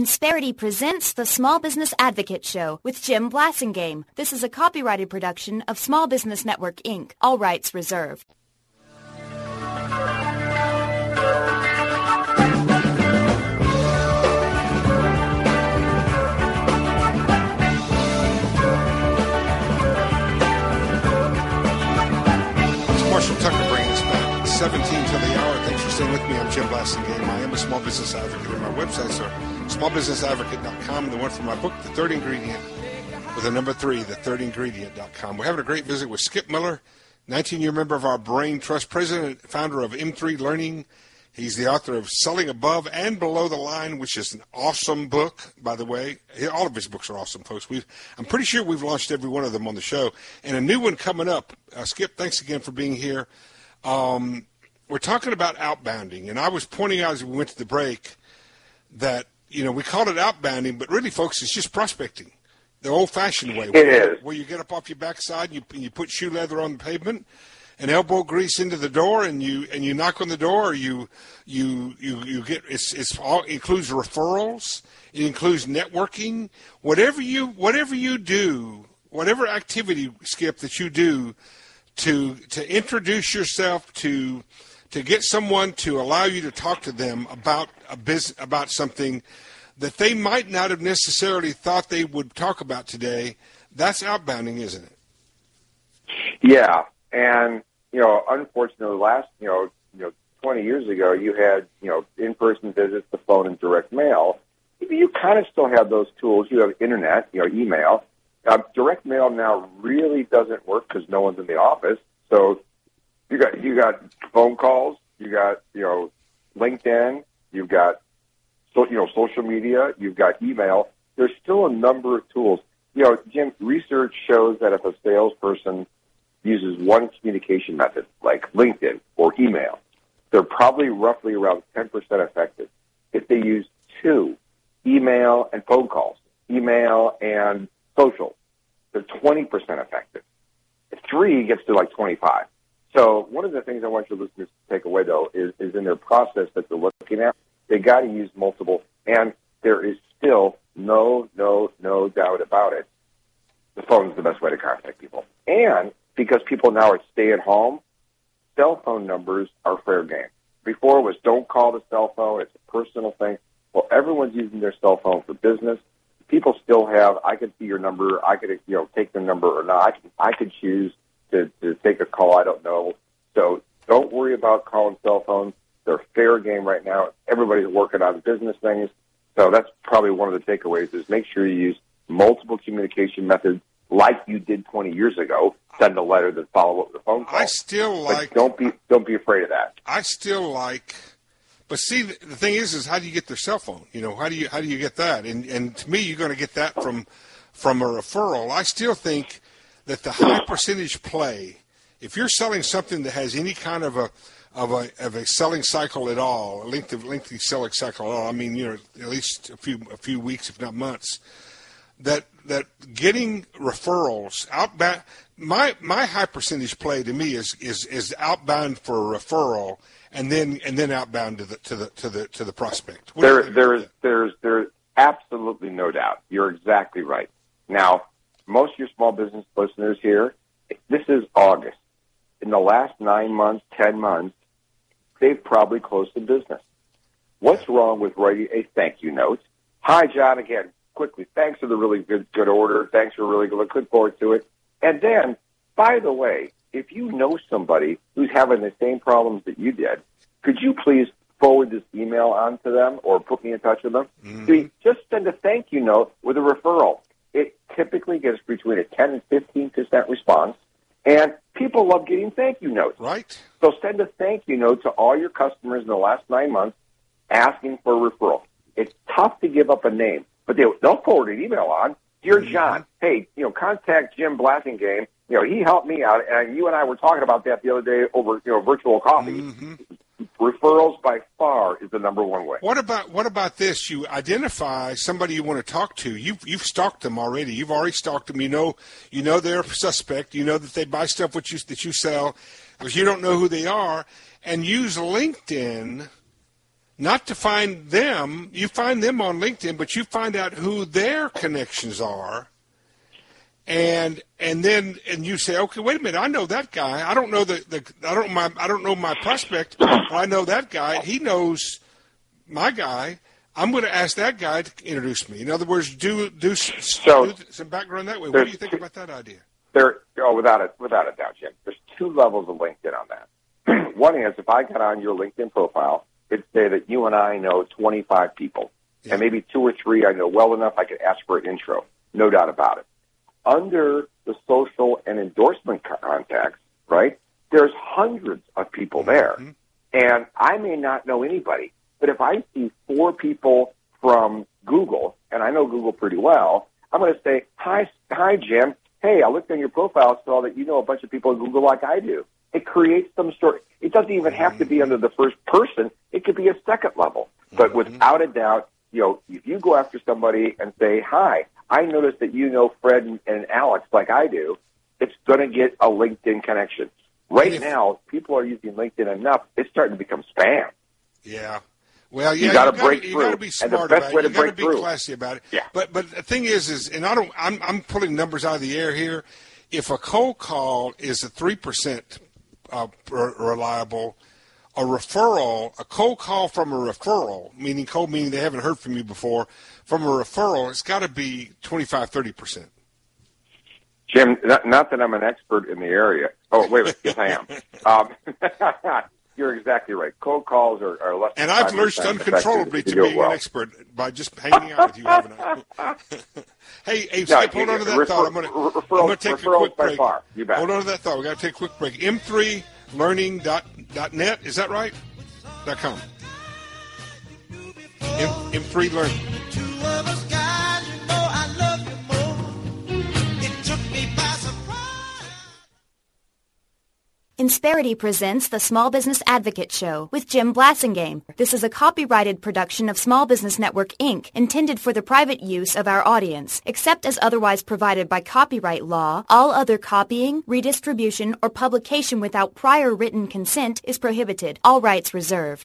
Insperity presents the Small Business Advocate Show with Jim Blasingame. This is a copyrighted production of Small Business Network, Inc. All rights reserved. Marshall Tucker bringing us back 17 to the hour. Thanks for staying with me. I'm Jim Blasingame. I am a small business advocate, and my websites are smallbusinessadvocate.com and the one for my book, The Third Ingredient, with the number 3, thethirdingredient.com. We're having a great visit with Skip Miller, 19-year member of our Brain Trust, president and founder of M3 Learning. He's the author of Selling Above and Below the Line, which is an awesome book, by the way. All of his books are awesome, folks. I'm pretty sure we've launched every one of them on the show. And a new one coming up. Skip, thanks again for being here. We're talking about outbounding. And I was pointing out as we went to the break that, we called it outbounding, but really, folks, it's just prospecting. The old-fashioned way. It is. Where you get up off your backside and you put shoe leather on the pavement and elbow grease into the door, and you knock on the door. Or you get it's all includes referrals. It includes networking. Whatever you do, whatever activity, Skip, that you do to introduce yourself to get someone to allow you to talk to them about about something that they might not have necessarily thought they would talk about today. That's outbounding, isn't it? Yeah. And, unfortunately, last, 20 years ago, you had, in-person visits, the phone, and direct mail. You kind of still have those tools. You have internet, email. Direct mail now really doesn't work because no one's in the office. So you got phone calls, you got, LinkedIn, you've got, social media, you've got email. There's still a number of tools. Jim, research shows that if a salesperson uses one communication method, like LinkedIn or email, they're probably roughly around 10% effective. If they use 2, email and phone calls, email and social, they're 20% effective. If 3 gets to like 25. So one of the things I want your listeners to take away, though, is in their process that they're looking at, they got to use multiple, and there is still no doubt about it. The phone is the best way to contact people. And because people now are stay-at-home, cell phone numbers are fair game. Before it was don't call the cell phone, it's a personal thing. Well, everyone's using their cell phone for business. People still have, I could see your number, I could take their number or not. I could choose to take a call, I don't know. So don't worry about calling cell phones. They're fair game right now. Everybody's working on business things. So that's probably one of the takeaways is make sure you use multiple communication methods like you did 20 years ago. Send a letter, then follow up with a phone call. I still like. But don't be afraid of that. I still like. But see, the thing is how do you get their cell phone? How do you get that? And to me, you're going to get that from a referral. I still think that the high percentage play, if you're selling something that has any kind of a selling cycle at all, a lengthy selling cycle at all, I mean, at least a few weeks, if not months, that getting referrals outbound. My high percentage play to me is outbound for a referral and then outbound to the prospect. There's absolutely no doubt. You're exactly right. Now, most of your small business listeners here, this is August. In the last 9 months, 10 months, they've probably closed the business. What's wrong with writing a thank you note? Hi, John, again, quickly, thanks for the really good order. Thanks for really good. Look forward to it. And then, by the way, if you know somebody who's having the same problems that you did, could you please forward this email on to them or put me in touch with them? Mm-hmm. See, just send a thank you note with a referral. It typically gets between a 10 and 15% response, and people love getting thank you notes. Right. So send a thank you note to all your customers in the last 9 months asking for a referral. It's tough to give up a name, but they'll forward an email on. Dear John, hey, contact Jim Blasingame. He helped me out, and you and I were talking about that the other day over, virtual coffee. Mm-hmm. Referrals by far is the number one way. What about this? You identify somebody you want to talk to. You've stalked them already. You've already stalked them. You know they're a suspect. You know that they buy stuff that you sell, because you don't know who they are. And use LinkedIn not to find them. You find them on LinkedIn, but you find out who their connections are. And you say, okay, wait a minute, I know that guy. I don't know I don't know my prospect, but I know that guy. He knows my guy. I'm going to ask that guy to introduce me. In other words, do some background that way. What do you think about that idea? Without a doubt, Jim. There's two levels of LinkedIn on that. One is if I got on your LinkedIn profile, it'd say that you and I know 25 people, and maybe 2 or 3 I know well enough I could ask for an intro. No doubt about it. Under the social and endorsement contacts, right, there's hundreds of people there. Mm-hmm. And I may not know anybody, but if I see 4 people from Google, and I know Google pretty well, I'm going to say, hi, Jim. Hey, I looked on your profile, saw that you know a bunch of people at Google like I do. It creates some sort. It doesn't even have to be under the first person. It could be a second level. But without a doubt, if you go after somebody and say, hi, I noticed that you know Fred and Alex like I do, it's going to get a LinkedIn connection. Right now, people are using LinkedIn enough, it's starting to become spam. Yeah. Well, yeah, you got to break through. You got to be smart and the best about way it. To you got to break be through. classy about it. Yeah. But the thing is, and I'm pulling numbers out of the air here. If a cold call is a 3% reliable, a cold call from a referral, meaning they haven't heard from you before, from a referral, it's got to be 25-30%. Jim, not that I'm an expert in the area. Oh, wait a minute. Yes, I am. You're exactly right. Cold calls are less than 5% and I've lurched uncontrollably to being an expert by just hanging out with you, haven't I? Hey, Skip, hold on to that thought. I'm going to take a quick break. You bet. Hold on to that thought. We've got to take a quick break. M3learning.net, is that right? .com. M3 Learning. Insperity presents the Small Business Advocate Show with Jim Blasingame. This is a copyrighted production of Small Business Network, Inc., intended for the private use of our audience. Except as otherwise provided by copyright law, all other copying, redistribution, or publication without prior written consent is prohibited. All rights reserved.